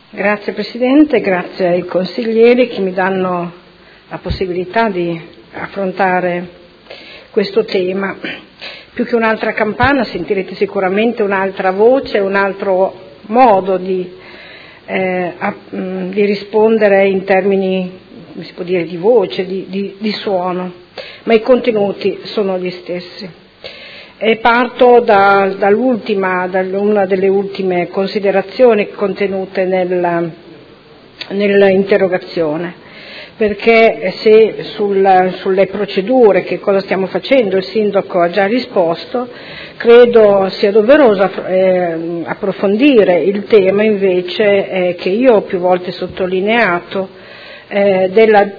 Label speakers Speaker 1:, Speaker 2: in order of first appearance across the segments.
Speaker 1: Grazie Presidente, grazie ai consiglieri che mi danno la possibilità di affrontare questo tema. Più che un'altra campana sentirete sicuramente un'altra voce, un altro modo di rispondere in termini, come si può dire, di voce, di suono, ma i contenuti sono gli stessi. E parto da una delle ultime considerazioni contenute nell'interrogazione, perché se sulle procedure, che cosa stiamo facendo, il Sindaco ha già risposto, credo sia doveroso approfondire il tema invece che io ho più volte sottolineato, della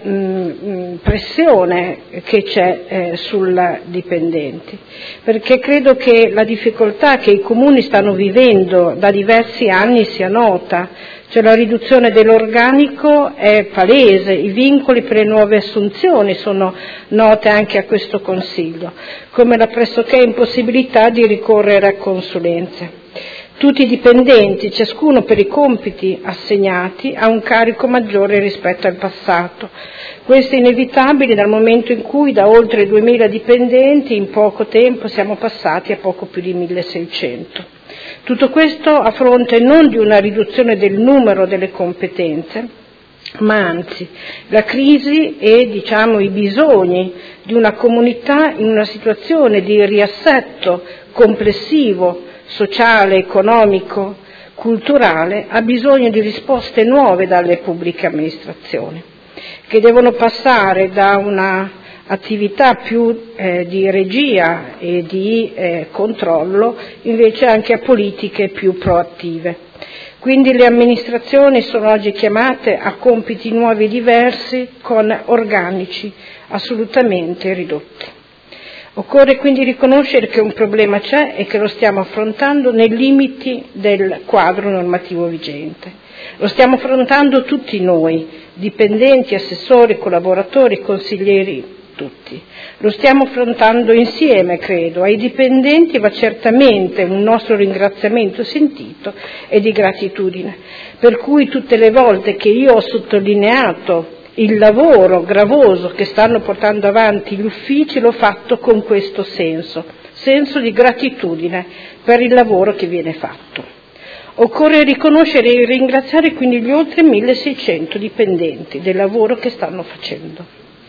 Speaker 1: pressione che c'è sui dipendenti, perché credo che la difficoltà che i comuni stanno vivendo da diversi anni sia nota, cioè la riduzione dell'organico è palese, i vincoli per le nuove assunzioni sono note anche a questo Consiglio, come la pressoché impossibilità di ricorrere a consulenze. Tutti i dipendenti, ciascuno per i compiti assegnati, ha un carico maggiore rispetto al passato. Questo è inevitabile dal momento in cui da oltre 2.000 dipendenti in poco tempo siamo passati a poco più di 1.600. Tutto questo a fronte non di una riduzione del numero delle competenze, ma anzi la crisi e i bisogni di una comunità in una situazione di riassetto complessivo, sociale, economico, culturale, ha bisogno di risposte nuove dalle pubbliche amministrazioni, che devono passare da una attività più di regia e di controllo invece anche a politiche più proattive. Quindi le amministrazioni sono oggi chiamate a compiti nuovi e diversi con organici assolutamente ridotti. Occorre quindi riconoscere che un problema c'è e che lo stiamo affrontando nei limiti del quadro normativo vigente. Lo stiamo affrontando tutti noi, dipendenti, assessori, collaboratori, consiglieri, tutti. Lo stiamo affrontando insieme, credo. Ai dipendenti va certamente un nostro ringraziamento sentito e di gratitudine. Per cui tutte le volte che io ho sottolineato il lavoro gravoso che stanno portando avanti gli uffici l'ho fatto con questo senso di gratitudine per il lavoro che viene fatto. Occorre riconoscere e ringraziare quindi gli oltre 1.600 dipendenti del lavoro che stanno facendo.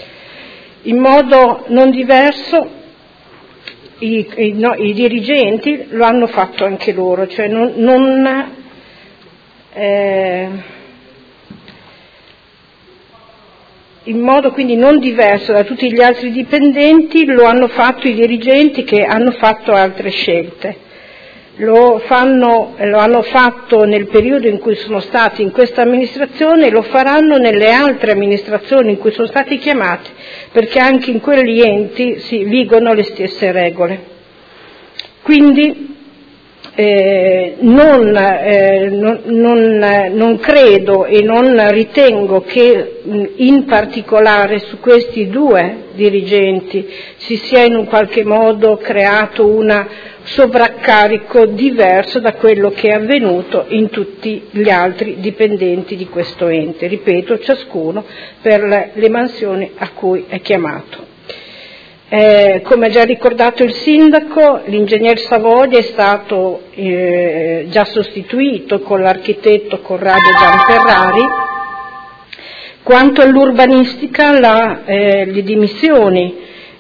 Speaker 1: In modo non diverso i dirigenti lo hanno fatto anche loro, cioè in modo quindi non diverso da tutti gli altri dipendenti lo hanno fatto i dirigenti che hanno fatto altre scelte. Lo hanno fatto nel periodo in cui sono stati in questa amministrazione e lo faranno nelle altre amministrazioni in cui sono stati chiamati, perché anche in quegli enti si vigono le stesse regole. Quindi non credo e non ritengo che in particolare su questi due dirigenti si sia in un qualche modo creato un sovraccarico diverso da quello che è avvenuto in tutti gli altri dipendenti di questo ente, ripeto, ciascuno per le mansioni a cui è chiamato. Come ha già ricordato il Sindaco, l'ingegner Savoia è stato già sostituito con l'architetto Corrado Gianferrari. Quanto all'urbanistica, le dimissioni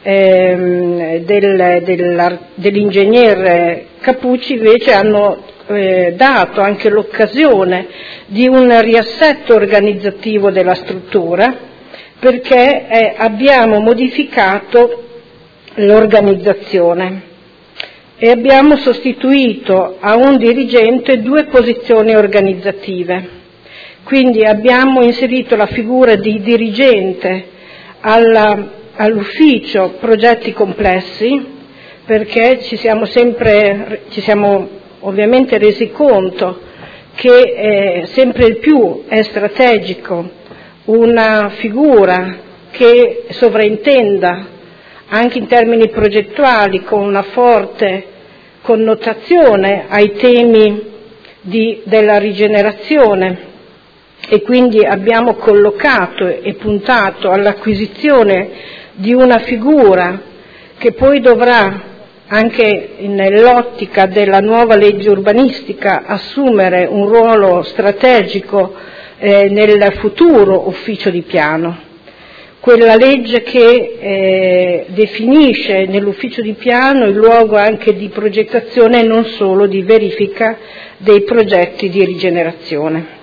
Speaker 1: dell'ingegner Capucci invece hanno dato anche l'occasione di un riassetto organizzativo della struttura, perché abbiamo modificato l'organizzazione e abbiamo sostituito a un dirigente 2 posizioni organizzative. Quindi abbiamo inserito la figura di dirigente all'ufficio progetti complessi, perché ci siamo ovviamente resi conto che sempre più è strategico una figura che sovraintenda anche in termini progettuali, con una forte connotazione ai temi della rigenerazione e quindi abbiamo collocato e puntato all'acquisizione di una figura che poi dovrà, anche nell'ottica della nuova legge urbanistica, assumere un ruolo strategico nel futuro ufficio di piano. Quella legge che definisce nell'ufficio di piano il luogo anche di progettazione e non solo di verifica dei progetti di rigenerazione.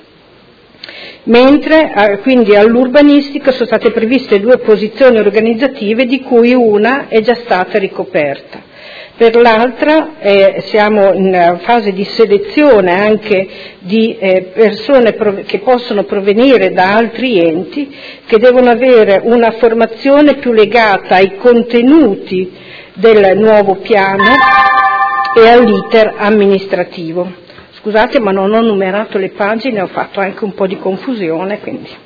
Speaker 1: Mentre quindi all'urbanistica sono state previste 2 posizioni organizzative, di cui una è già stata ricoperta. Per l'altra siamo in fase di selezione anche di persone che possono provenire da altri enti, che devono avere una formazione più legata ai contenuti del nuovo piano e all'iter amministrativo. Scusate, ma non ho numerato le pagine, ho fatto anche un po' di confusione, quindi.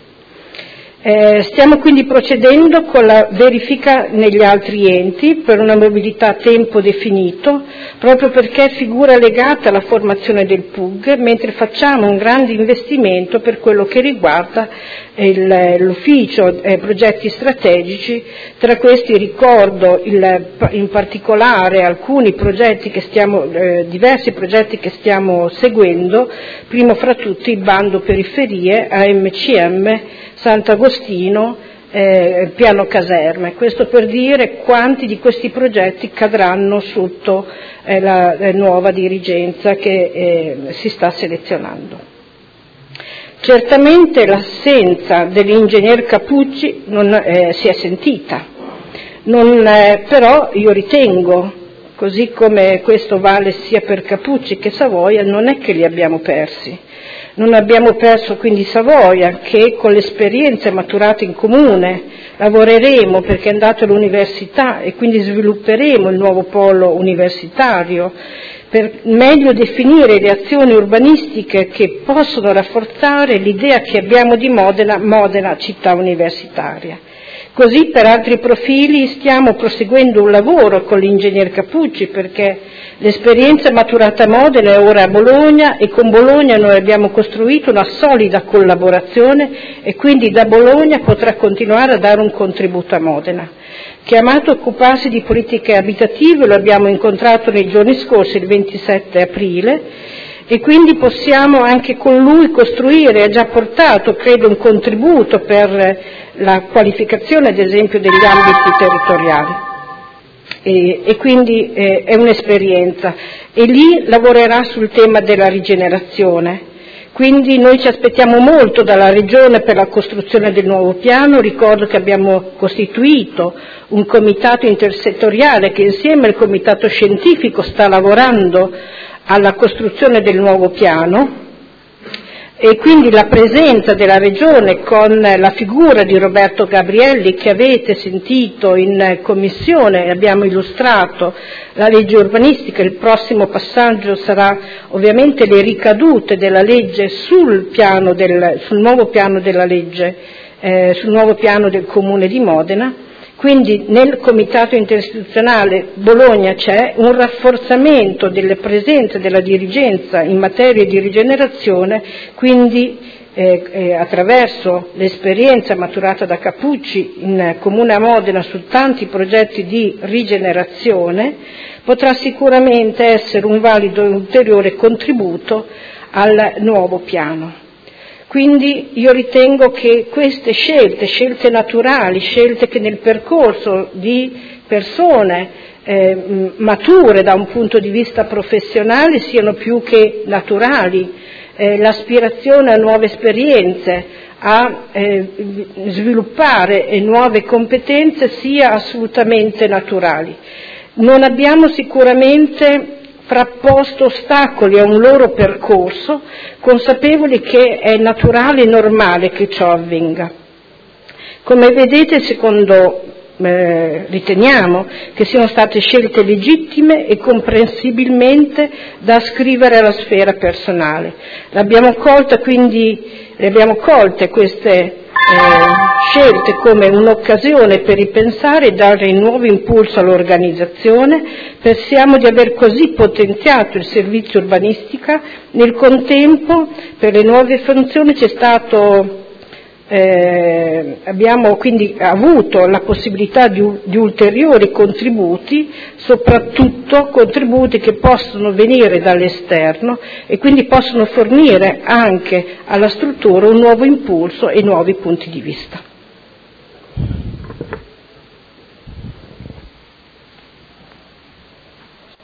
Speaker 1: Stiamo quindi procedendo con la verifica negli altri enti per una mobilità a tempo definito, proprio perché è figura legata alla formazione del PUG, mentre facciamo un grande investimento per quello che riguarda l'ufficio progetti strategici. Tra questi ricordo in particolare alcuni progetti diversi progetti che stiamo seguendo, primo fra tutti il bando periferie AMCM Sant'Agostino, piano caserme. Questo per dire quanti di questi progetti cadranno sotto la nuova dirigenza che si sta selezionando. Certamente l'assenza dell'ingegner Capucci si è sentita, però io ritengo, così come questo vale sia per Capucci che Savoia, non è che li abbiamo persi. Non abbiamo perso quindi Savoia, che con l'esperienza maturata in comune lavoreremo perché è andato all'università e quindi svilupperemo il nuovo polo universitario per meglio definire le azioni urbanistiche che possono rafforzare l'idea che abbiamo di Modena città universitaria. Così per altri profili stiamo proseguendo un lavoro con l'ingegner Capucci, perché l'esperienza maturata a Modena è ora a Bologna e con Bologna noi abbiamo costruito una solida collaborazione e quindi da Bologna potrà continuare a dare un contributo a Modena. Chiamato a occuparsi di politiche abitative, lo abbiamo incontrato nei giorni scorsi, il 27 aprile, e quindi possiamo anche con lui costruire, ha già portato credo un contributo per la qualificazione ad esempio degli ambiti territoriali e quindi è un'esperienza e lì lavorerà sul tema della rigenerazione. Quindi noi ci aspettiamo molto dalla Regione per la costruzione del nuovo piano. Ricordo che abbiamo costituito un comitato intersettoriale che insieme al comitato scientifico sta lavorando alla costruzione del nuovo piano e quindi la presenza della Regione con la figura di Roberto Gabrielli che avete sentito in commissione, abbiamo illustrato la legge urbanistica, il prossimo passaggio sarà ovviamente le ricadute della legge sul nuovo piano della legge, sul nuovo piano del Comune di Modena. Quindi nel comitato interistituzionale Bologna c'è un rafforzamento delle presenze della dirigenza in materia di rigenerazione, quindi attraverso l'esperienza maturata da Capucci in Comune a Modena su tanti progetti di rigenerazione, potrà sicuramente essere un valido e ulteriore contributo al nuovo piano. Quindi io ritengo che queste scelte naturali, scelte che nel percorso di persone mature da un punto di vista professionale siano più che naturali, l'aspirazione a nuove esperienze, a sviluppare nuove competenze sia assolutamente naturali. Non abbiamo sicuramente frapposto ostacoli a un loro percorso, consapevoli che è naturale e normale che ciò avvenga. Come vedete, riteniamo che siano state scelte legittime e comprensibilmente da ascrivere alla sfera personale. Le abbiamo colte queste scelte come un'occasione per ripensare e dare un nuovo impulso all'organizzazione. Pensiamo di aver così potenziato il servizio urbanistica. Nel contempo, per le nuove funzioni abbiamo quindi avuto la possibilità di ulteriori contributi, soprattutto contributi che possono venire dall'esterno e quindi possono fornire anche alla struttura un nuovo impulso e nuovi punti di vista.